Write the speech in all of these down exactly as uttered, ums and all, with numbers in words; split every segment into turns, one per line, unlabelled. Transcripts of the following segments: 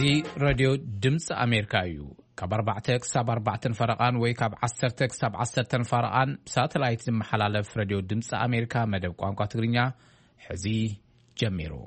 زي راديو دمس أمريكا يو كبربعة كسب أربعة فرقان ويكاب عشرة كسب عشرة فرقان ساتلايت محلالف راديو دمس أمريكا مدب قوانقا تغرينيا حزي جميرو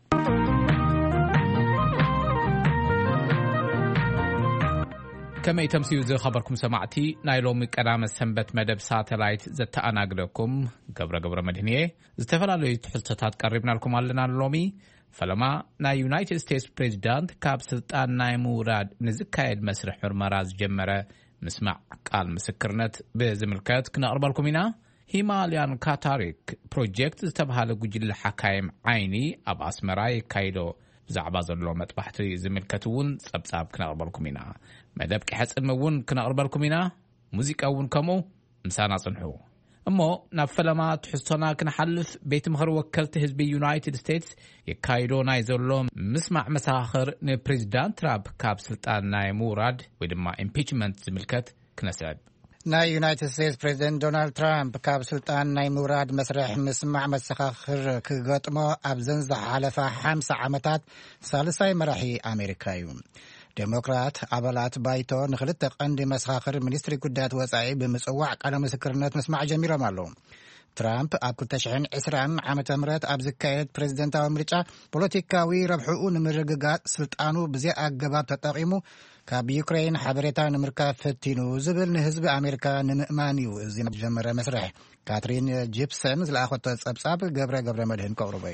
كما يتمسيو زي خبركم سمعتي نايلومي قدام السنبت مدب ساتلايت زتأناقلكم قبر قبر مدهنية زتفلالو يتحلتات قربنا لكم علينا اللومي فلما نا يونايتد ستيتس بريزيدنت كاب سلطان ناي موراد نزكايد مسرح مرمراز جمرة مسمع قال مسكرنت بزملكات كنا أربالكم هنا هيماليان كاتاريك بروجيكت زتبهال قجل حكايم عيني أب أسمراي كايدو زعبا زلو متبحتي زملكتون سبساب كنا أربالكم هنا مدابك حسن مون كنا أربالكم هنا موزيكا ون كمو مسانا صنحو أمو نفلما تحسونا كنحلف بيت مخر وكلت هزبي يونايتد ستيتس يكايدو نايزولو مسمع مساخر نبريزيدنت ترامب كاب سلطان ناي موراد ويدما impeachment زملكت كنسعب
ناي يونايتد ستيتس بريزيدنت دونالد ترامب كاب سلطان ناي موراد مسرح مسمع مساخر كغطمو أبزنز حلفة خمس عمتات ثالثاي مرحي أمريكايون ديمقراط عبالات بايتو نخلت قندي مسخاخر منستري قدات وصعي بمصوع على مسكرنات مسمع جميرة مالو ترامب أبكل تشعين عسران عامة مرات أبزكاية بريزيدنت أمريكا بوليتيكاوي ربحوه نمرققات سلطانو بزي أقباب تطاقيمو كاب يوكرين حبريتا نمركا فتينو زبل نهزب أمريكا نمأمانيو زينا جمرة مسرح كاترين جيبسون زلاخوة تصبصاب قبرة قبرة مدهن كوروباي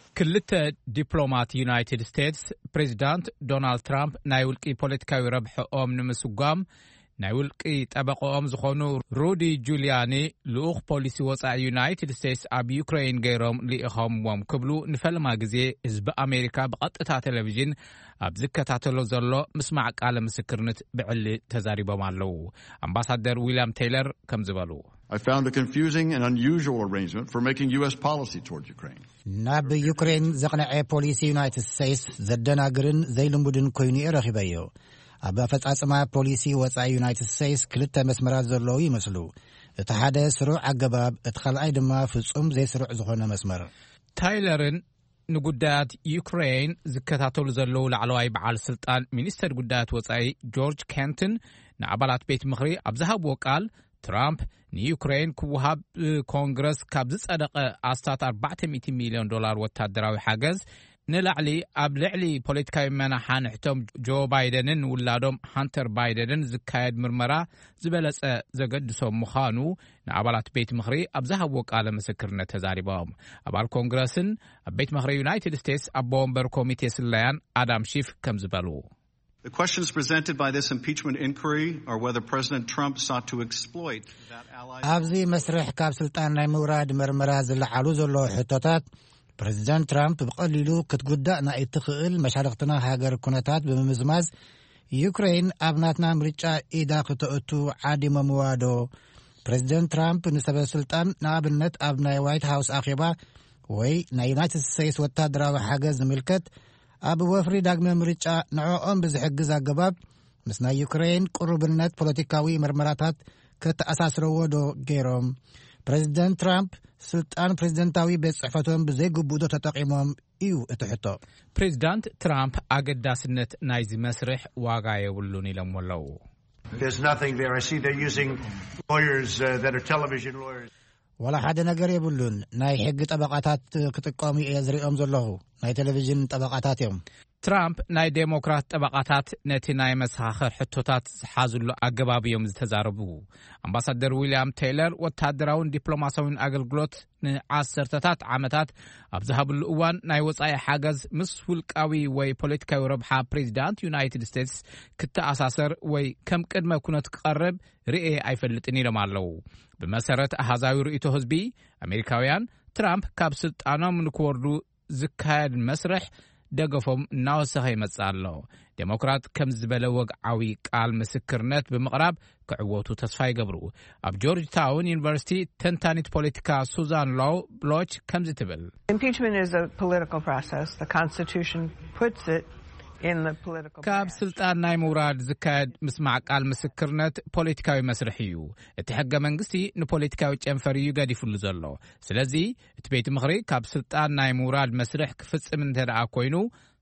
كلتا دبلومات يونايتد ستيتس بريزيدنت دونالد ترامب نايولكي بوليتيكاوي ربح أم نمسوغام نايولكي طبقو أم زخونو رودي جولياني لوخ بوليسي وصع يونايتد ستيتس أب يوكرين غيروم لإخام ومكبلو نفلما غزي حزب أمريكا بقطتا تلفزيون أب زكتاتلو زلو مسمع قال مسكرنت بعلي تزاريبو مالو أمباسادر ويليام تايلر كم زبالو
I found a confusing and unusual arrangement for making U S policy toward Ukraine.
ناب يوكرين زقنع بوليسي يونايتد ستيتس زدناغرن زي لمبودن كويني رخيبايو أبا فتعصما بوليسي وصع يونايتد ستيتس كلتا مسمرات زلو يمسلو اتحادة سروع عقباب اتخلعي دما فصوم زي سروع زخونا مسمر
تايلرن نقودات يوكرين زكتاتو زلو لعلواي بعال سلطان منستر قودات وصعي جورج كانتن نعبالات بيت مخري أبزهاب وقال ترامب نيوكرين كوهاب كونغرس كابز صدق استات أربعة مئة مليون دولار وتادراوي حاجز نلعلي ابلعلي بوليتيكاي منحان حتم جو بايدنن ولادم هانتر بايدنن زكايد مرمرا زبلص زقدسوم مخانو نعبالات بيت مخري ابزهب وقال مسكرنا تزاريبام ابال كونغرسن بيت مخري يونايتد ستيتس ابومبر كوميتي سلايان ادم شيف كمزبالو
The questions presented by this impeachment inquiry are whether President Trump sought to exploit that ally.
أبزي مسرح كاب سلطان ناي موراد مرمرا زلعالو زلو حتوتات بريزيدنت ترامب بقليلو كتقدأنا اتخيل مشاركتنا هاجر كونتات بمزماز يوكرين أبناتنا مريتشا إيدا قطعتو عادي مموادو بريزيدنت ترامب نسبة سلطان نابنت أبناي وايت هاوس أخيبا وي نا يونايتد ستيتس وتادراو حاجز ملكت أب وفري داغم مريتشا نعوم بزحجز أقباب مسنا يوكرين قربنت بوليتيكاوي مرمراتات كتأساسرو دو غيروم بريزيدنت ترامب سلطان بريزيدنتاوي بصحفتهم بزي قبودو تتقيمهم إيو اتحطو
بريزيدنت ترامب أقداسنت نايزي مسرح واقع يولوني لمولو
There's nothing there. I see they're using lawyers uh, that are television lawyers.
ولا حدا نجار يبلون ناي حق طبقاتات كتقامي يزريهم زلهو ناي تلفزيون طبقاتات يوم
ترامب ناي ديمقراط طبقاتات نتي ناي مساخر حتوتات حازلو أقبابيهم زتزاربو أمباسادر ويليام تايلر وتادراون دبلوماسيون أغلغلوت عصرتات عامتات أبزهاب الأوان ناي وصاي حاجز مسفول قوي وي بوليتيكاوي ربحا بريزيدنت يونايتد ستيتس كتا أساسر وي كم قدما كنت قرب رئي أيفلتني لمالو بمسارة أحزاوي رئيتو هزبي أمريكاويان ترامب كاب سلطانو من كوردو زكايد مسرح دقفهم ناوسخي متصالو ديمقراط كم زبالة وقعوي قال مسكرنت بمقراب كعووتو تصفاي قبرو اب جورج تاون يونيفرسيتي تنتانيت بوليتيكا سوزان لو بلوش كم زتبل
Impeachment is a political process. The Constitution puts it in the political
كاب سلطان ناي موراد زكاد مسمع قال مسكرنت بوليتيكاوي مسرحيو اتحقق منغستي نبوليتيكاوي چنفريو قاد يفلو زلو سلازي اتبيت مخري كاب سلطان ناي موراد مسرح كفصم انتدعا كوينو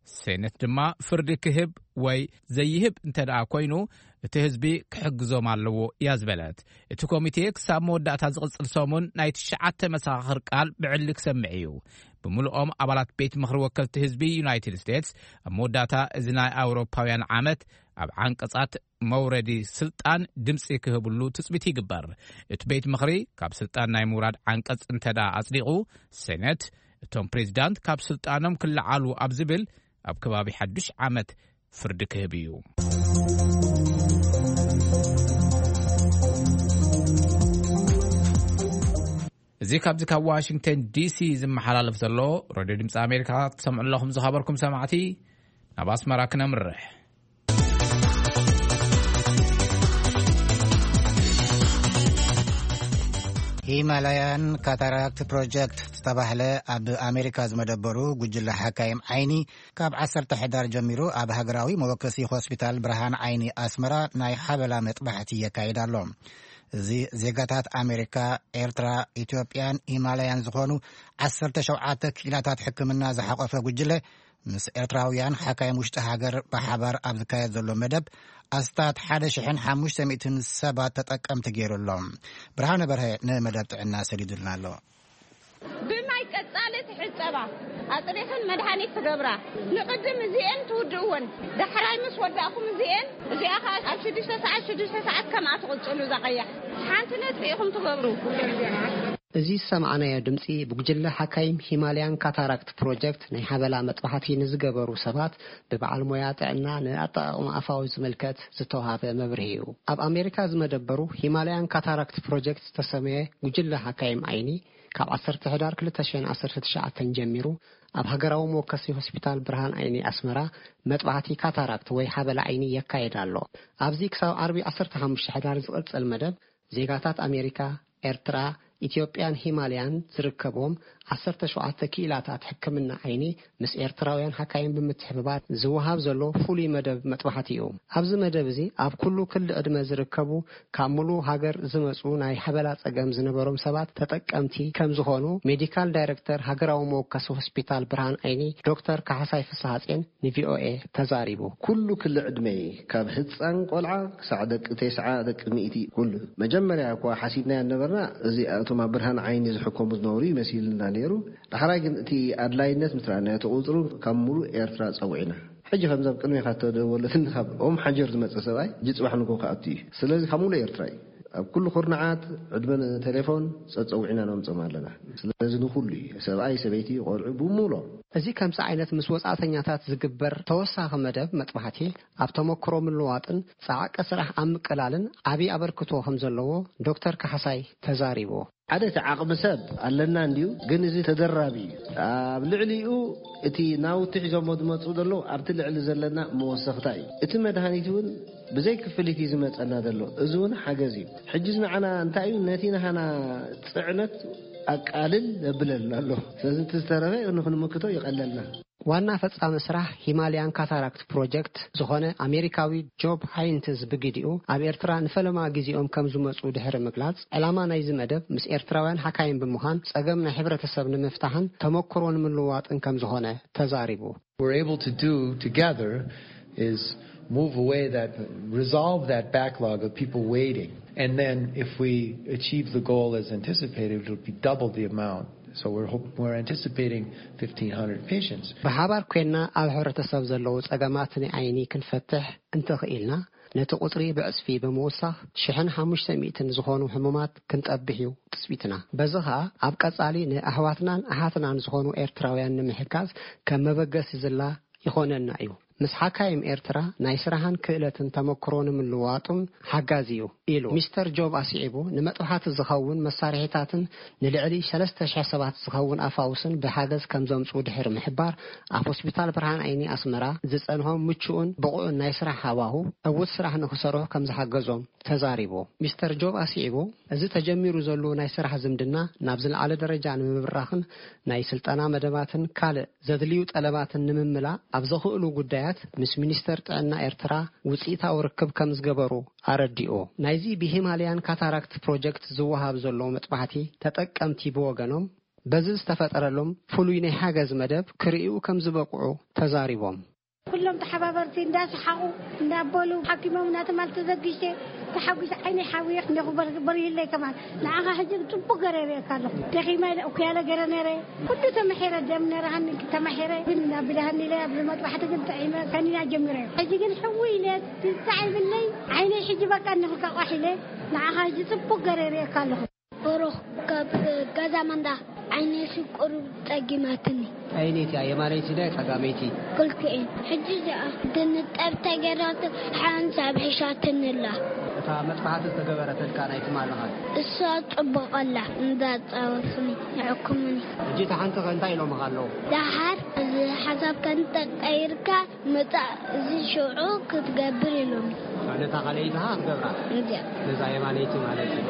ሴነት ድማ ፍርዲ ክህብ ወይ ዘይህብ እንተዳ ኮይኑ እቲ ህዝቢ ክሕግዞም ኣለዎ ያዝበለት እቲ ኮሚቴ ክሳብ መወዳእታ ዝቕጽል ሰሙን ናይ ትሽዓተ መሳኽር ቃል ብዕሊ ክሰምዕ እዩ ብምልኦም ኣባላት ቤት ምኽሪ ወከልቲ ህዝቢ ዩናይትድ ስቴትስ ኣብ መወዳእታ እዚ ናይ ኣውሮፓውያን ዓመት ኣብ ዓንቀጻት መውረዲ ስልጣን ድምፂ ክህብሉ ትጽቢት ይግበር እቲ ቤት ምኽሪ ካብ ስልጣን ናይ ምውራድ ዓንቀጽ እንተዳ ኣጽዲቑ ሴነት እቶም ፕሬዚዳንት ካብ ስልጣኖም ክለዓሉ ኣብ ዝብል ኣብ ከባቢ ሓዱሽ ዓመት ፍርዲ ክህብ እዩ እዚ ካብዚ ካብ ዋሽንግተን ዲሲ ዝመሓላለፍ ዘሎ ሬድዮ ድምፂ ኣሜሪካ ትሰምዑ ኣለኹም ዝኸበርኩም ሰማዕቲ ናብ ኣስመራ ክነምርሕ
ሂማላያን ካታራክት ፕሮጀክት ዝተባህለ ኣብ ኣሜሪካ ዝመደበሩ ጉጅለ ሓካይም ዓይኒ ካብ ዓሰርተ ሕዳር ጀሚሩ ኣብ ሃገራዊ መወከሲ ሆስፒታል ብርሃን ዓይኒ ኣስመራ ናይ ሓበላ መጥባሕቲ የካይድ ኣሎ እዚ ዜጋታት ኣሜሪካ ኤርትራ ኢትዮጵያን ሂማላያን ዝኾኑ ዓሰርተ ሸውዓተ ክኢላታት ሕክምና ዝሓቆፈ ጉጅለ ምስ ኤርትራውያን ሓካይም ውሽጢ ሃገር ብሓባር ኣብ ዝካየድ ዘሎ መደብ ኣስታት ሓደ ሽሕን ሓሙሽተ ሚእትን ሰባት ተጠቀምቲ ገይሩሎም ብርሃነ በርሀ ንመደብ ጥዕና ሰዲዱልና ኣሎ
ብማይ ቀጻለ ትሕጸባ ኣጥሪኽን መድሃኒት ትገብራ ንቅድም እዚአን ትውድእወን ዳሕራይ ምስ ወዳእኩም እዚአን እዚኣ ኣብ ሽዱሽተ ሰዓት ሽዱሽተ ሰዓት ከማ ትቕጽሉ ዘቐያሕ ሓንቲ ነጥሪኢኹም ትገብሩ
እዚ ሰማዕናዮ ድምፂ ብጉጅለ ሓካይም ሂማላያን ካታራክት ፕሮጀክት ናይ ሓበላ መጥባሕቲ ንዝገበሩ ሰባት ብበዓል ሞያ ጥዕና ንኣጠቃቅማ ኣፋዊ ዝምልከት ዝተዋሃበ መብርሂ እዩ ኣብ ኣሜሪካ ዝመደበሩ ሂማላያን ካታራክት ፕሮጀክት ዝተሰመየ ጉጅለ ሓካይም ዓይኒ ካብ ዓሰርተ ሕዳር ክልተ ሽሕን ዓሰርተ ትሽዓተ ጀሚሩ ኣብ ሃገራዊ መወከሲ ሆስፒታል ብርሃን ዓይኒ ኣስመራ መጥባሕቲ ካታራክት ወይ ሓበላ ዓይኒ የካይድ ኣሎ ኣብዚ ክሳብ ዓርቢ ዓሰርተ ሓሙሽተ ሕዳር ዝቕጽል መደብ ዜጋታት ኣሜሪካ ኤርትራ ኢትዮጵያን ሂማላያን ዝርከቦም ዓሰርተ ሸውዓተ ክኢላታት ሕክምና ዓይኒ ምስ ኤርትራውያን ሓካይም ብምትሕብባር ዝወሃብ ዘሎ ፍሉይ መደብ መጥባሕቲ እዩ ኣብዚ መደብ እዚ ኣብ ኩሉ ክልል ዕድመ ዝርከቡ ካብ ሙሉእ ሃገር ዝመፁ ናይ ሓበላ ጸገም ዝነበሮም ሰባት ተጠቀምቲ ከም ዝኾኑ ሜዲካል ዳይሬክተር ሃገራዊ መወከሲ ሆስፒታል ብርሃን ዓይኒ ዶክተር ካሕሳይ ፍስሓጽን ንቪኦኤ ተዛሪቡ
ኩሉ ክልል ዕድመ ካብ ህፃን ቆልዓ ክሳብ ደቂ ተስዓ ደቂ ሚእቲ ኩሉ መጀመርያ እኳ ሓሲብና ያነበርና እዚ እቶም ብርሃን ዓይኒ ዝሕከሙ ዝነበሩ ይመስልና ነይሩ ድሕራይ ግን እቲ ኣድላይነት ምስራና ተቆፅሩ ካብ ሙሉእ ኤርትራ ፀውዒና ሕጂ ከምዛ ቅድሚኻ ተደወለትን ካብ ኦም ሓጀር ዝመፀ ሰብኣይ ጅፅባሕ ንጎ ከኣቱ እዩ ስለዚ ካብ ሙሉእ ኤርትራ እዩ ኣብ ኩሉ ኩርናዓት ዕድመን ቴሌፎን ፀፀውዒና ነምፅም ኣለና ስለዚ ንኩሉ ሰብኣይ ሰበይቲ ቆልዑ ብሙሉ
እዚ ከምዚ ዓይነት ምስ ወፃእተኛታት ዝግበር ተወሳኺ መደብ መጥባሕቲ ኣብ ተመክሮ ምልዋጥን ፃዓቀ ስራሕ ኣብ ምቅላልን ዓብዪ ኣበርክቶ ከም ዘለዎ ዶክተር ካሕሳይ ተዛሪቡ
ሓደ ዓቕሚ ሰብ ኣለና እንዲዩ ግን እዚ ተደራቢ ኣብ ልዕሊኡ እቲ ናውቲ ሒዞሞ ዝመፁ ዘሎ ኣብቲ ልዕሊ ዘለና መወሰኽታ እዩ እቲ መድሃኒት እውን ብዘይ ክፍሊት ዝመፀና ዘሎ እዚ እውን ሓገዝ እዩ ሕጂ ንዓና እንታይ እዩ ነቲ ናሃና ፅዕነት ኣቃልል ዘብለልና ኣሎ ስለዚ ተስተረፈ ንኽንምክቶ ይቐለልና
ዋና ፈጻሚ ስራሕ ሂማላያን ካታራክት ፕሮጀክት ዝኾነ ኣሜሪካዊ ጆብ ሃይንትስ ብግዲኡ ኣብ ኤርትራ ንፈለማ ግዚኦም ከም ዝመፁ ድሕሪ ምግላጽ ዕላማ ናይዚ መደብ ምስ ኤርትራውያን ሓካይም ብምዃን ጸገም ናይ ሕብረተሰብ ንምፍታሕን ተመክሮ ንምልዋጥን ከም ዝኾነ ተዛሪቡ
We're able to do together is move away that resolve that backlog of people waiting and then if we achieve the goal as anticipated it will be double the amount so we're hope, we're anticipating fifteen hundred patients
በሓባር ኮይና ኣብ ሕብረተሰብ ዘለዉ ጸገማት ናይ ዓይኒ ክንፈትሕ እንተኽኢልና ነቲ ቁጽሪ ብዕጽፊ ብምውሳኽ ሽሕን ሓሙሽተ ሚእትን ዝኾኑ ሕሙማት ክንጠብሕ እዩ ትጽቢትና በዚ ኸኣ ኣብ ቀጻሊ ንኣሕዋትናን ኣሓትናን ዝኾኑ ኤርትራውያን ንምሕጋዝ ከም መበገሲ ዝላ ይኾነና እዩ ምስ ሓካይም ኤርትራ ናይ ስራሕን ክእለትን ተመክሮ ንምልዋጡን ሓጋዝ እዩ ኢሉ ሚስተር ጆብ ኣስዒቡ ንመጥባሕቲ ዝኸውን መሳርሒታትን ንልዕሊ ሰለስተ ሽሕ ሰባት ዝኸውን ኣፋውስን ብሓገዝ ከም ዘምፁ ድሕሪ ምሕባር ኣብ ሆስፒታል ብርሃን ዓይኒ ኣስመራ ዝጸንሖም ምቹእን ብቑዕን ናይ ስራሕ ሃዋሁ ዕውት ስራሕ ንኽሰርሑ ከም ዝሓገዞም ተዛሪቡ ሚስተር ጆብ ኣስዒቡ እዚ ተጀሚሩ ዘሎ ናይ ስራሕ ዝምድና ናብ ዝለዓለ ደረጃ ንምብራኽን ናይ ስልጠና መደባትን ካልእ ዘድልዩ ጠለባትን ንምምላእ ኣብ ዘኽእሉ ጉዳያት ምስ ሚኒስተር ጥዕና ኤርትራ ውፅኢታዊ ርክብ ከም ዝገበሩ ኣረዲኡ ናይዚ ብሂማላያን ካታራክት ፕሮጀክት ዝወሃብ ዘሎ መጥባሕቲ ተጠቀምቲ ብወገኖም በዚህ ዝተፈጠረሎም ፍሉይ ናይ ሓገዝ መደብ ክሪኡ ከም ዝበቁዑ ተዛሪቦም
كلهم تحبابرتي الناس حقوا نابلو حكيمهم ناتمال تزقيشة تحويش عيني حويخ نخبر بري اللي كمان نعها حجك تبو قريري كارلو تخيما وكيالا قرانيري كنت تمحيرة جمنا رهني تمحيرة بلنا بلهني لا قبل ما تبحث جمت عيما كانينا جمري حجك نحوي لي تسعي باللي عيني حجبك أنه كواحلة نعها حجك تبو قريري كارلو أروح كذا من ده عيني سكر تجمعتني
عينيتي يا مالتي ده تجمعتي
كل كائن حجزة دنت أبتجرات حان سبحشات الله
فمتفحات التجارات كان يتمالها
الصوت بقلة ذات أوصني يحكمني
جيت حنت غنتاي لو مغالو
دحر حسب كنت غيرك متى زي شعوك تجبر لهم
أنا تقليدها مجبرة إذا يا مالتي مالتي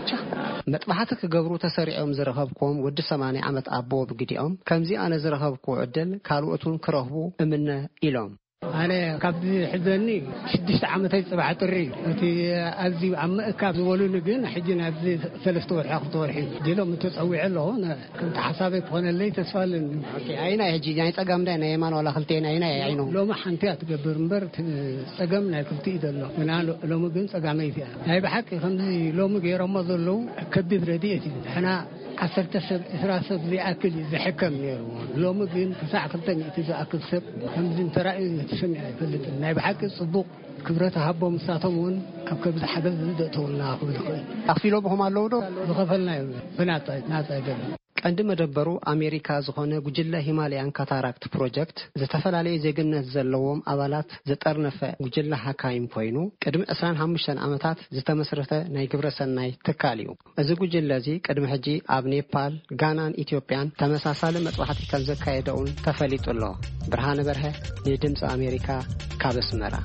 متبحاتك جبرو تسريعهم زرهبكم ود سماني عمت أبو بجديهم كم زي أنا زرهبكو عدل كالوقتون كرهبو من إلهم
أنا كابد حزني شدشت عمتي سبعة تري أنتي أزي عم كابد ولو نجين حجنا أزي ثلاثة طور حق طور حين ديلهم متسوي على هنا كنت حسابي هنا اللي تسفل
أوكي أين يجي يعني تجمع ده يمان ولا خلتين أين يعينه
لو ما حنتي أتجبر مبرت تجمعنا كنت إذا لو من أنا لو ما جنس تجمعي فيها هاي بحكي خمسي لو ما جي رمضان لو كبد رديتي إحنا عصرت سب إثراسب زي أكل زي حكم يروون لو ما جين ساعة كنتني تيجي أكل سب خمسين ترى تسمع فلت نايب حكي صدق كبرت هبوا مساتمون أو كبد حدث زدتهم ناخذ
أخفيلو بهم على لودو
غفلنا بنات ناس أجل
عندما دبروا أمريكا زخونة جلة هيماليان كاتاراكت بروجكت زتفعل زيجنا زلوم أولات زترنفة جلة حكايم فينو قدم أسران همشان أمتات زتمسرته نايجبر سناي تكاليو أزوج جلة زي قدم حجي أب نيبال غانان إثيوبيان تمساسال متوحد كم زكايدون تفليت الله برهان برها يدمس أمريكا كابس مرا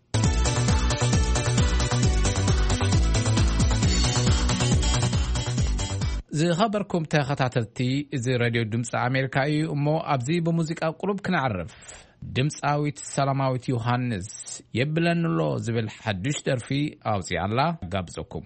زي خبركم تخطاتلتي زي راديو دمس أمريكا أمو أبزي بموسيقى قلوب كنعرف دمس آويت سلاماويت يوهانس يبلن له زبل حدوش درفي أوزي الله قابزكم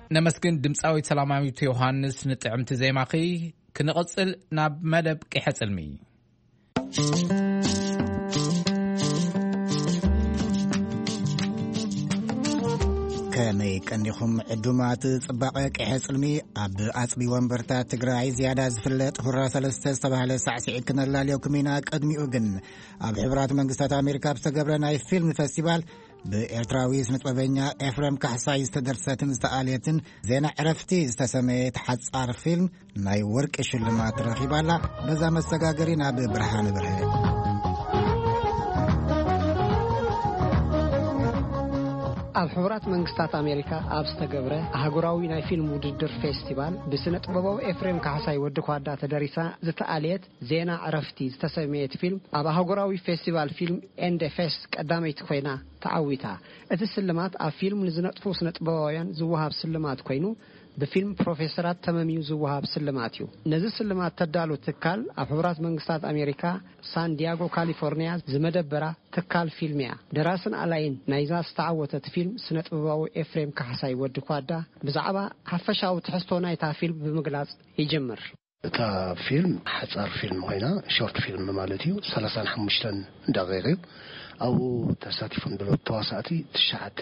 نمسكن دمصاوي سلاماويت يوحنس نطعمت زيماخي كنقصل ناب مدب قحصلمي
كمي كنيخم عدومات صباقه قحصلمي اب اصبي ومبرتا تግራይ زياده زفلط هرا ثلاثه استباله سعسعيد كنلاليو كمينا قدميو ግን اب حبرات መንግስታት አሜሪካ በተገብረ ናይ ፊልም ፌስቲቫል በኤርትራዊ ስነጥበበኛ ኤፍሬም ካሕሳይ ዝተደርሰትን ዝተአልየትን ዜና ዕረፍቲ ዝተሰመየት ሓጻር ፊልም ናይ ወርቅ ሽልማት ረኺባላ በዛ መሰጋገሪ ናብ ብርሃን ብርሃ
ኣብ ሕቡራት መንግስታት አሜሪካ ኣብ ዝተገብረ አህጉራዊ ናይ ፊልም ውድድር ፌስቲቫል ብስነጥበባዊ ኤፍሬም ካሕሳይ ወዲ ኳዳ ተደሪሳ ዝተአልየት ዜና ዕረፍቲ ዝተሰመየት ፊልም ኣብ አህጉራዊ ፌስቲቫል ፊልም ኤንዴፌስ ቀዳመይቲ ኮይና ተዓዊታ እቲ ስልማት ኣብ ፊልም ንዝነጥፉ ስነጥበባውያን ዝወሃብ ስልማት ኮይኑ በፊልም ፕሮፌሰራት ተመሚው ዝወሃብ ስልማት እዩ ነዚ ስልማት ተዳሉ ትካል ኣብ ሕቡራት መንግስታት አሜሪካ ሳን ዲያጎ ካሊፎርኒያ ዝመደበራ ትካል ፊልምያ ደራስን አላይን ናይዛ ዝተዓወተት ፊልም ስነጥበባዊ ኤፍሬም ካሕሳይ ወዲ ኳዳ ብዛዕባ ሓፈሻዊ ትሕዝቶ ናይታ ፊልም ብምግላጽ ይጀምር
እታ ፊልም ሓጻር ፊልም ኮይና ሾርት ፊልም ማለት እዩ ሰላሳ ወሓሙሽተ ደቂቃ አው ተሳቲፉን ብሎ ተዋሳቲ ትሽዓተ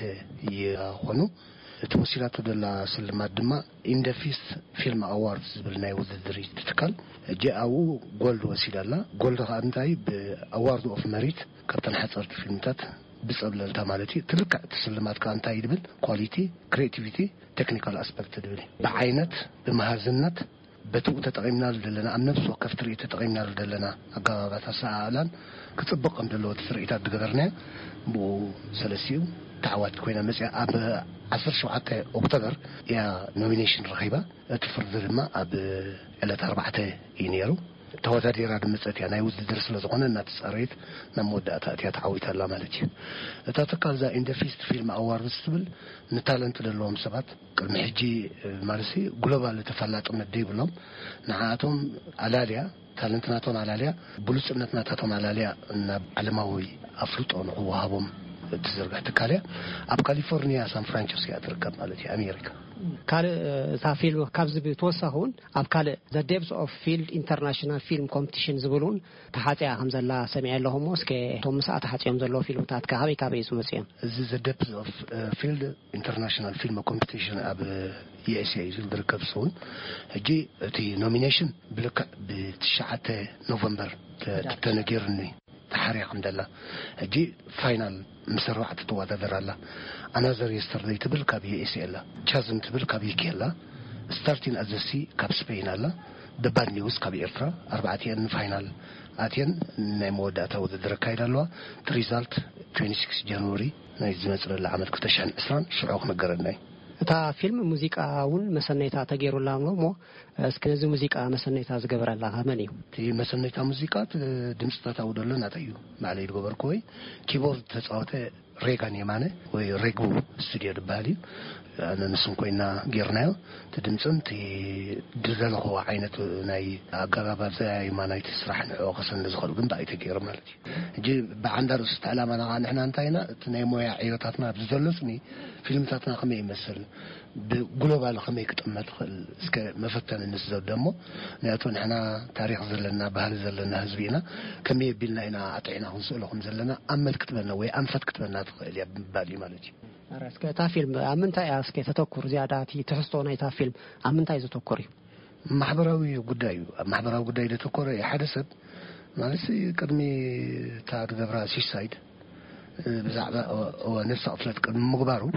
ይኾኑ ተወሲላት ደላ ስልማት ድማ ኢንደፊስ ፊልም አዋርድስ ብልናይ ውድድር ትትካል ጃአው ጎልድ ወሲዳላ ጎልድ አንታይ በአዋርድ ኦፍ መሪት ካፕተን ሓጻርት ፊልምታት ብጸብለልታ ማለት ትልቅ ተስልማት ካንታይ ይብል ኳሊቲ ክሬቲቪቲ ቴክኒካል አስፔክት ድብል በአይነት በመሃዝነት በቱ ተጠቂምና ለለና አምነብስ ወከፍ ትርኢት ተጠቂምና ለለና አጋባባት አሳአላን ክጽብቅ እንደለው ትርኢታት ድገበርና ቦ ሰለሲው تعوات كوينا مسيا أب عشر شوعة أكتوبر يا نومينيشن رهيبة تفرض ما أب إلى أربعة يناير تواتر يراد مسأتي أنا يوز درس لزقنا ناتس أريد نمودة أتأتي تعويت الله مالتي تتكال ذا إن دفيست فيلم أوار رسبل نتالنت للوم سبات كل محجي مارسي جلوبال تفلات من الديب لهم نعاتهم علاليا تالنتناتهم علاليا بلوس نتناتهم علاليا علماوي أفلوت أو نقوهابهم تزرع تكاليا أب كاليفورنيا سان فرانسيسكو أتركب مالتي أمريكا
كال تافيل كابز بتوسعون أب كال the depths of field international film competition زبلون تحاتي هم زلا سمع لهم موسك توم ساعة تحاتي هم زلا فيلم تات كهابي كابي سمسيان
the depths of uh, field international film competition أب إي إس إي زل دركب سون جي تي nomination بلك بتشعة نوفمبر تتنجرني تحري الحمد لله جي فاينل مسروعة توادر الله أنا زر يستردي تبل كابي إسي الله جازم تبل كابي كيلا starting as the sea كاب سبين الله the bad news كابي إرترا أربعتين فاينل آتين نمودة توادر كايد الله result twenty-sixth January نايز مصر اللي عمل كتشان إسران شعوق مقرناي
تا فيلم موسيقاون مسنيتا تغيروا لامو مو اسكنز موسيقى مسنيتا زغبر الله همنيو
تي مسنيتا موسيقى دمصتا ودلنا تايو معلي غبر كوي كيبورد تصاوته ريغان يمانه وي ريغو ستوديو دبالي انا نسن كوينا غيرنايو تدمصن تي دزلخو عينت ناي اغابا زي ماناي تسرح نعو خصن زخل كن باي تغير مالتي جي بعندر استعلامنا نحن انتينا تناي مويا عيرتاتنا بزلفني فيلمتاتنا خمي يمثل بجلوبال خمي كتمت اسك مفتن النسزو دمو نياتو نحنا تاريخ زلنا بهال زلنا حزبينا كمي بيلنا هنا عطينا نسولهم زلنا امل كتبنا وي انفت كتبنا تخيل يا بالي مالتي
راسك تا فيلم امنتاي اسك تتكور زياداتي تحسطونا تا فيلم امنتاي زتكوري
محبراوي غدايو محبراوي غداي لتكور يحدثت مالسي قدمي تا دبرا سيسايد بزعبه ونفس اطلت مغبارو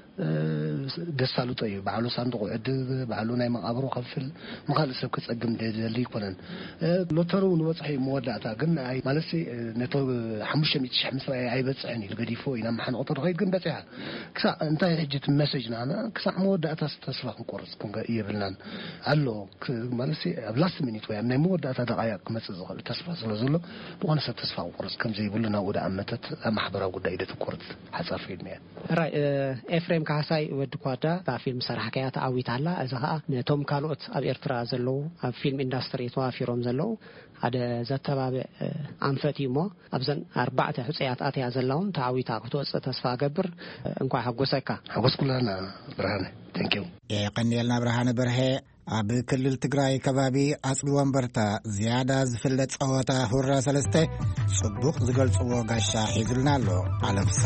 دسالو طيب بعلو صندوق عد بعلو ناي مقابرو خفل مخال سب كصقم دلي كونن لوترو نوصحي مودعتا كن اي مالسي نتو خمسة مية خمسة اي بصحني لغديفو انا محن قطر غير كن بصحا كسا انت حجت مسجنا انا كسا مودعتا تصفح قرص كون يبلنا الو مالسي بلاس مينيت ويا من مودعتا دقايق مسزخل تصفح زلزلو بغنا سب تصفح قرص كم زي يقولنا ودا امتت محبره غداي دتكورت حصر فيلم
راي افريم ካሳይ ወድ ኳዳ በፊልም ሰርሐከያ ተአዊታላ እዛኻ ነቶም ካልኦት ኣብ ኤርትራ ዘለው ኣብ ፊልም ኢንዳስትሪ ተዋፊሮም ዘለው ሓደ ዘተባበ አንፈቲሞ ኣብዘን አርባዕተ ህጽያት አትያ ዘላውን ተአዊታ ክትወጽእ ተስፋ ገብር እንኳን ሓጎሰካ
ሓጎስኩላና ብርሃነ ቴንክ ዩ
የቀኒልና ብርሃነ በርሄ ኣብ ክልል ትግራይ ከባቢ አጽቢ ወንበርታ ዝያዳ ዝፍለጥ ጸወታ ሁራ ሰለስተ ጽቡቕ ዝገልጽዎ ጋሻ ሒዙልና ኣሎ አለፍሳ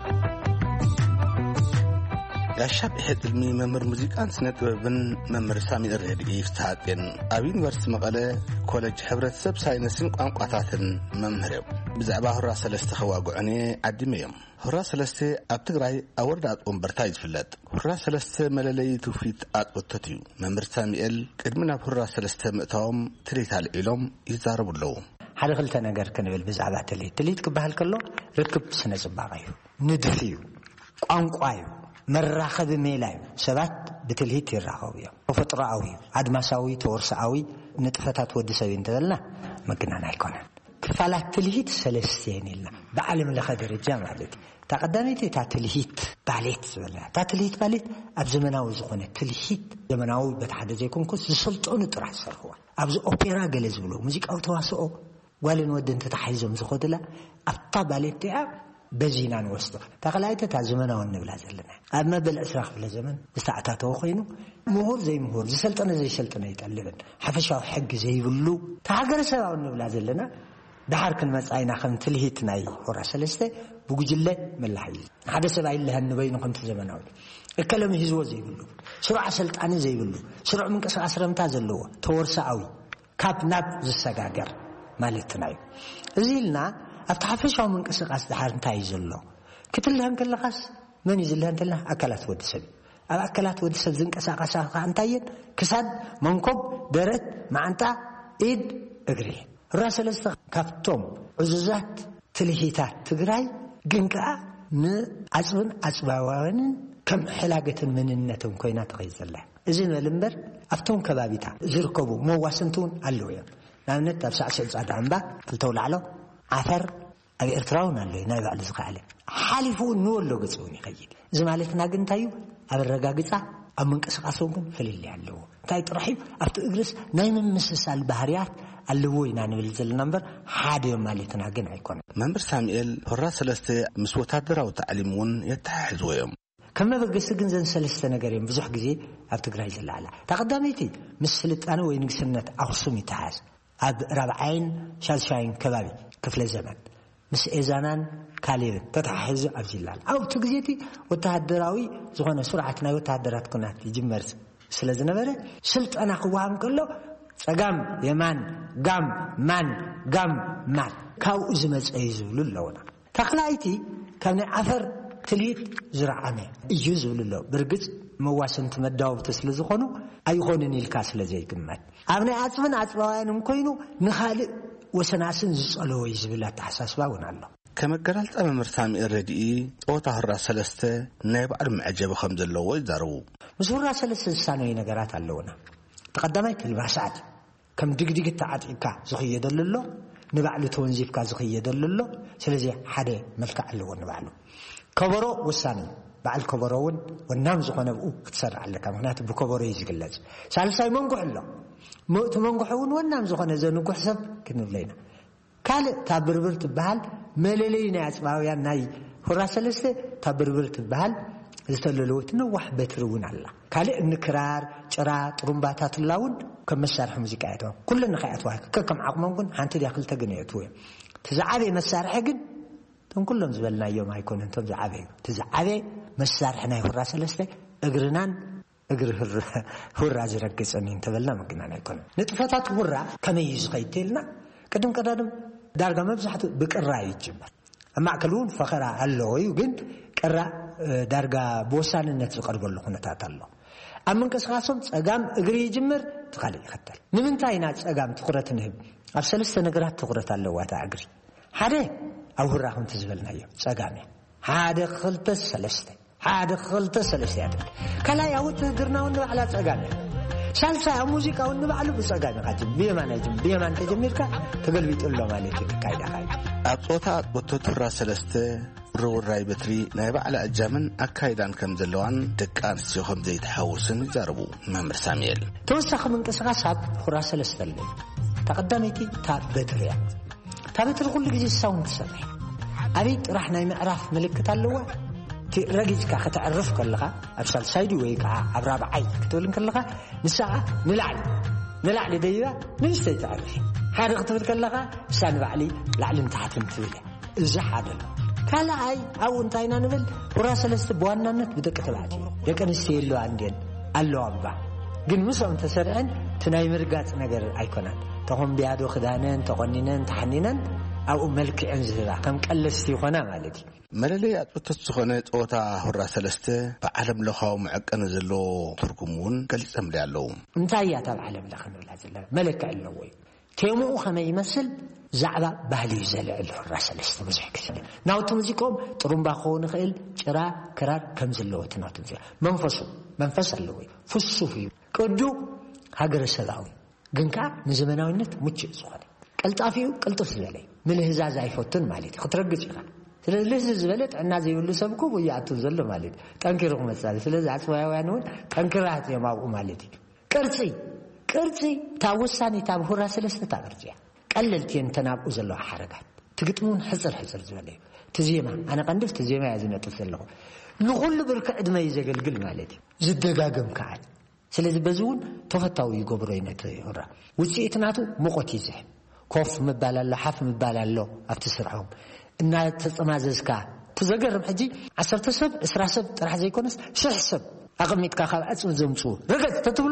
ያሻብ ሕድልሚ መምህር ሙዚቃን ስነ ጥበብን መምህር ሳሚል ረድኢ ፍታሐጤን ኣብ ዩኒቨርሲቲ መቐለ ኮሌጅ ሕብረተሰብ ሳይንስን ቋንቋታትን መምህር እዮም ብዛዕባ ሁራ ሰለስተ ኸዋጉዕኔ ዓዲመ እዮም ሁራ ሰለስተ ኣብ ትግራይ ኣብ ወረዳ ወንበርታ ይዝፍለጥ ሁራ ሰለስተ መለለይ ትውፊት ኣጥወተት እዩ መምህር ሳሚኤል ቅድሚ ናብ ሁራ ሰለስተ ምእታዎም ትርኢት ኣልዒሎም ይዛረቡ ኣለዉ
ሓደ ክልተ ነገር ክንብል ብዛዕባ ትርኢት ትርኢት ክበሃል ከሎ ርክብ ስነ ጽባቐ እዩ ንድፊ እዩ ቋንቋ እዩ መራኸብ ሜላይ ሰባት በትልሂት ይራኸቡ እዮም ተፈጥሮአዊ አድማሳዊ ተወርሳዊ ንጥፈታት ወዲ ሰብ እንተበልና መግናና አይኮነን ክፋላት ትልሂት ሰለስቴን ኢልና በዓለም ለኸ ደረጃ ማለት ተቀዳሚት ታትልሂት ባሌት ዝበላ ታትልሂት ባሌት ኣብ ዘመናዊ ዝኾነ ትልሂት ዘመናዊ በተሓደ ዘይኮንኩስ ዝሰልጥኑ ጥራሕ ሰርሕዋ ኣብዚ ኦፔራ ገለ ዝብሎ ሙዚቃዊ ተዋስኦ ጓልን ወድን ተታሒዞም ዝኸድላ ኣብታ ባሌት ያ በዚና ንወስዶ ተኸላይተ ታዘመናው ንብላ ዘለና ኣብ መበል ዕስራ ክፍለ ዘመን ዝተዓታተው ኮይኑ ምሁር ዘይ ምሁር ዝሰልጠነ ዘይ ሰልጠነ ይጠልብን ሓፈሻው ሕግ ዘይብሉ ተሃገረ ሰባው ንብላ ዘለና ዳሕር ክንመጻይና ከም ትልሂት ናይ ሁራ ሰለስተ ብጉጅለ መላሕይ ሓደ ሰብኣይ ለህን በይኑ ከም ዘመናዊ እከለም ህዝቦ ዘይብሉ ስሩዕ ሰልጣነ ዘይብሉ ስሩዕ ምንቅስቃስ ረምታ ዘለዎ ተወርሳዊ ካብ ናብ ዝሰጋገር ማለት ናይ እዚልና ኣብ ተሓፈሻው ምንቅስቃስ ዳሕር እንታይ ዘሎ ክትልህን ከለኻስ መን ይዝልህን ተላ ኣካላት ወዲ ሰብ ኣብ ኣካላት ወዲ ሰብ ዝንቀሳቀሳ እንታየን ክሳድ መንኮብ ደረት ማዓንጣ ኢድ እግሪ ሁራ ሰለስተ ካብቶም ዕዙዛት ትልሂታት ትግራይ ግንቃ ንዓጽብን ዓጽባዋንን ከም ሕላገትን መንነትን ኮይና ተኸይዘላ እዚ መልምበር ኣብቶም ከባቢታ ዝርከቡ መዋስንቱን ኣለዉ እዮም ናብነት ኣብ ሳዕስዕ ጻዕዳ እምባ ክልተውላዕሎ ዓፈር ኣብ ኤርትራውን ኣሎ ናይ ባዕሉ ዝኸኣለ ሓሊፉ ንወሎ ገጽውን ይኸይድ እዚ ማለትና ግን እንታይ እዩ ኣብ ረጋግጻ ኣብ ምንቅስቃሶም ግን ፍልል ኣለዎ እንታይ ጥራሕ ኣብቲ እግርስ ናይ ምምስሳል ባህርያት ኣለዎ ኢና ንብል ዘለና እምበር ሓደ ማለትና ግን ኣይኮነን
መምህር ሳሙኤል ሁራ ሰለስተ ምስ ወታደራዊ ታዕሊም እውን የተሓሕዝዎ እዮም
ከም መበገሲ ግን ዘን ሰለስተ ነገር እዮም ብዙሕ ግዜ ኣብ ትግራይ ዘላዓላ ተቐዳሚቲ ምስ ስልጣነ ወይ ንግስነት ኣኽሱም ይተሓዝ ኣብ ራብዓይን ሻልሻይን ከባቢ ክፍለ ዘመን ምስ ኤዛናን ካሌብን ተታሕዙ ኣብዚላል ኣብ ትግዜቲ ወታደራዊ ዝኾነ ስርዓት ናይ ወታደራት ኩናት ይጅመር ስለ ዝነበረ ስልጣና ክወሃብ ከሎ ጸጋም የማን ጋም ማን ጋም ማን ካው ዝመጽ ይዝብሉ ኣለውና ተኽላይቲ ካብ ናይ ዓፈር ትልሂት ዝረዓመ እዩ ዝብሉ ኣሎ ብርግጽ መዋስንቲ መዳወብቲ ስለ ዝኾኑ ኣይኾንን ኢልካ ስለ ዘይግመት ኣብ ናይ ዓጽብን ዓጽባውያንን ኮይኑ ንኻልእ ወሰናስን ዝጸለወ ይዝብል ኣተሓሳስባ እውን ኣሎ
ከመገላልጻ መምህር ሳሙኤል ረድኢ ጸወታ ሁራ ሰለስተ ናይ ባዕሉ መዐጀቢ ከም ዘለዎ ይዛረቡ
ምስ ሁራ ሰለስተ ዝሳነዩ ነገራት ኣለውና ተቐዳማይ ትልባሳት ከም ድግድግ ተዓጢካ ዝኽየደሉ ኣሎ ንባዕሉ ተወንዚፍካ ዝኽየደሉ ኣሎ ስለዚ ሓደ መልክዕ ኣለዎ ንባዕሉ ከበሮ ወሳኒ ባዕል ከበሮውን ወናም ዝኾነ ብኡ ክትሰርዕ ኣለካ ምክንያቱ ብከበሮ እዩ ዝግለጽ ሳልሳይ መንጉሕ ኣሎ ሞእቲ መንጉሕውን ወናም ዝኾነ ዘንጉሕ ሰብ ክንብለይና ካልእ ታብ ብርብር ትበሃል መለለይ ናይ ኣጽባውያን ናይ ሁራ ሰለስተ ታብ ብርብር ትበሃል ዝተለለወት ነዋሕ በትሪ እውን ኣላ ካልእ ንክራር ጭራ ጥሩምባታት ላውን ከም መሳርሒ ሙዚቃ እቶም ኩለን ንኸያትዋ ከከም ዓቕሞም ግን ሓንቲ ዲያ ክልተ ግን እየትው ትዝዓበየ መሳርሒ ግን ቶም ኩሎም ዝበልናዮም ኣይኮነን ቶም ዝዓበዩ ትዝዓበየ መሳርሒ ናይ ሁራ ሰለስተ እግርናን እግር ሁራ ዝረግጽን እንተበልና መግናና ኣይኮነን ንጥፈታት ሁራ ከመይ ዝኸይድ ተልና ቅድም ቀዳድም ዳርጋ መብዛሕቱ ብቅራ ይጅመር ማዕከሉን ፈኸራ ኣለዎ ግን ቅራ ዳርጋ በወሳንነት ዝቀርበሉ ኩነታት ኣሎ ኣብ ምንቅስቃሶም ጸጋም እግሪ ይጅምር ትኻልእ ይኸተል ንምንታይ ኢና ጸጋም ትኩረት ንህብ ኣብ ሰለስተ ነገራት ትኩረት ኣለዋ ታ እግሪ ሓደ ኣብ ሁራ ከምቲ ዝበልናዮ ጸጋም እያ ሓደ ክልተ ሰለስተ ሓደ ክልተ ሰለስተ ያድርግ ከላይ ኣውት እግርናውን ንባዕላ ጸጋም እያ ሳልሳይ ኣብ ሙዚቃውን ንባዕሉ ብጸጋም ይኻጅም ብየማን ኣይጅም ብየማን ተጀሚርካ ተገልቢጡሎ ማለት ይካይዳ ኻይ
ኣብ ጾታ ወተት ሁራ ሰለስተ ርውራይ በትሪ ናይ ባዕላ እጃምን ኣካይዳን ከም ዘለዋን ደቂ ኣንስትዮ ከም ዘይተሓውስን ይዛረቡ መምህር ሳሙኤል
ተወሳኺ ምንቅስቓስ ኣብ ሁራ ሰለስተ ኣሎ ተቐዳመይቲ ታ በትሪያ ታ በትሪ ኩሉ ግዜ ሳውን ትሰርሕ ኣበይ ጥራሕ ናይ ምዕራፍ ምልክት ኣለዋ ረጊዝካ ከተዕርፍ ከለኻ ኣብ ሳልሳይዲ ወይ ከዓ ኣብ ራብዓይ ክትብል ከለኻ ንሳኣ ንላዕሊ ንላዕሊ ደይባ ንእሽተይ ትዕርፍ ሓደ ክትብል ከለኻ እሳ ንባዕሊ ላዕልን ታሕትን ትብል እዚ ሓደ ነው ካልኣይ ኣብ እንታይና ንብል ሁራ ሰለስተ በዋናነት ብደቂ ተባዕትዮ ደቂ ኣንስትዮ የለዋ እንዴን ኣለዋ እባ ግን ምስኦም ተሰርዐን ትናይ ምርጋፅ ነገር ኣይኮናን ተኾን ቢያዶ ክዳነን ተቆኒነን ተሓኒነን ኣብኡ መልክዕን ዝህባ ከም ቀለስቲ ይኾና ማለት እዩ
መለለይ ኣጥቶት ዝኾነ ጾታ ሁራ ሰለስተ ብዓለም ለኻዊ መዐቀን ዘሎ ትርጉም እውን ገሊፆም ኣለዉ
እንታይ እያ ታብ ዓለም ለኸ ንብላ ዘለና መለክዕ ኣለዎ እዩ ቴምኡ ከመይ ይመስል ዛዕባ ባህሊ ዘልዕል ሁራ ሰለስተ ብዙሕ ግዜ ናውቲ ሙዚቆም ጥሩምባ ክኸውን ይኽእል ጭራ ክራር ከም ዘለዎ እቲ ናውቲ ሙዚቃ መንፈሱ መንፈስ ኣለዎ ፍሱፍ እዩ ቅዱ ሃገረሰባዊ ግን ከዓ ንዘመናዊነት ሙችእ ዝኾነ ቀልጣፊኡ ቅልጥፍ ዝበለ ምልህዛዝ ኣይፈቱን ማለት እዩ ክትረግፅ ኢኻ ስለዚ ልህዚ ዝበለ ጥዕና ዘይብሉ ሰብ ኩ ውያእቱ ዘሎ ማለት እዩ ጠንኪሩ ክመፃል ስለዚ ኣፅባያውያን እውን ጠንኪራት እዮም ኣብኡ ማለት እዩ ቅርፂ ቅርፂ ታብ ወሳኒ ታብ ሁራ ሰለስተ ታ ቅርፂ እያ ቀለልቲ እየን ተናብኡ ዘለዋ ሓረጋት ትግጥሙን ሕፅር ሕፅር ዝበለ እዩ ትዜማ ኣነ ቀንድፍ ትዜማ እያ ዝነጥፍ ዘለኹ ንኩሉ ብርኪ ዕድመ እዩ ዘገልግል ማለት እዩ ዝደጋገም ከዓ ስለዚ በዚ እውን ተፈታዊ ይገብሮ ይነት ሁራ ውፅኢት ናቱ ሙቆት ይዝሕም ኮፍ ምባል ኣሎ ሓፍ ምባል ኣሎ ኣብቲ ስርሖም እና ተፀማዘዝካ ትዘገርም ሕጂ ዓሰርተ ሰብ ዕስራ ሰብ ጥራሕ ዘይኮነስ ሽሕ ሰብ ኣቐሚጥካ ካብ ዓፅሚ ዘምፅኡ ረገፅ ተትብሎ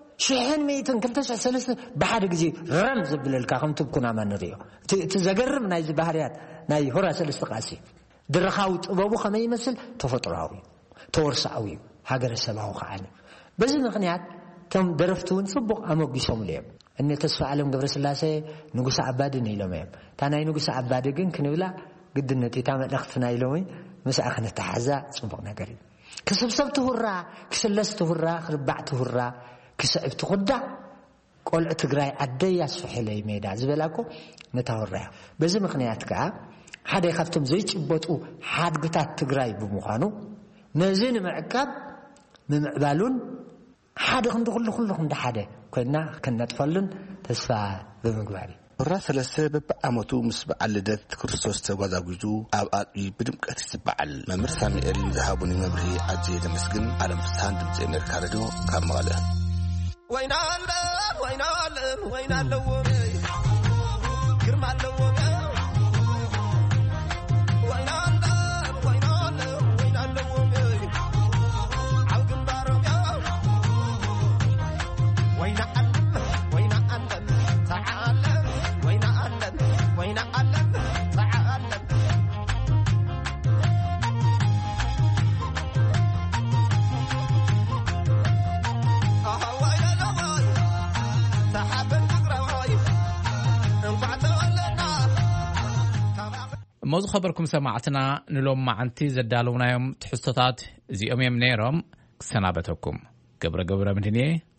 ሽሕን ሚእትን ክልተ ሽሕ ሰለስተ ብሓደ ግዜ ረም ዘብለልካ ከም ትብኩናማ ንሪኦ ትዘገርም ናይ ባህርያት ናይ ሁራ ሰለስተ ቃሲ ድረኻዊ ጥበቡ ከመይ ይመስል ተፈጥሮአዊ ተወርሳዊ ሃገረሰባዊ ከዓነ በዚ ምክንያት ከም ደረፍቲ እውን ፅቡቕ ኣመጊሶም እዮም እነ ተስፋ ዓለም ገብረስላሴ ንጉሳ ዓባድን ኢሎም እዮም እታ ናይ ንጉሳ ዓባድ ግን ክንብላ ግድነት እታ መልእኽትና ኢሎም ምስኣ ክነተሓዛ ፅቡቕ ነገር እዩ ክስብሰብቲ ሁራ ክስለስቲ ሁራ ክርባዕቲ ሁራ ክስዕብቲ ኩዳ ቆልዑ ትግራይ ኣደይ ኣስፈሕለይ ሜዳ ዝበላኮ ነታ ሁራ እያ በዚ ምክንያት ከዓ ሓደ ካብቶም ዘይጭበጡ ሓድግታት ትግራይ ብምዃኑ ነዚ ንምዕቃብ ንምዕባሉን ሓደ ክንዲ ኩሉ ኩሉ ክንዲ ሓደ ኮይና ከነጥፈሉን ተስፋ ብምግባር እዩ ሁራ ሰለስተ በብዓመቱ ምስ በዓል ልደት ክርስቶስ ተጓዛጉዙ ኣብ ኣጥቢ ብድምቀት ይትበዓል መምህር ሳሙኤል ዝሃቡኒ መብርሂ ኣዝየ ደመስግን ዓለም ፍስሓን ድምፂ ኣሜሪካ ሬድዮ ካብ መቐለ ወይና ኣለ ወይና ኣለ ወይና ኣለዎ ግርማ ኣለዎ
موضوع خبركم سمعتنا نلوم معنتي زدالونا يوم تحسطات زي أم يم نيرم سنابتكم قبر قبر من هنيه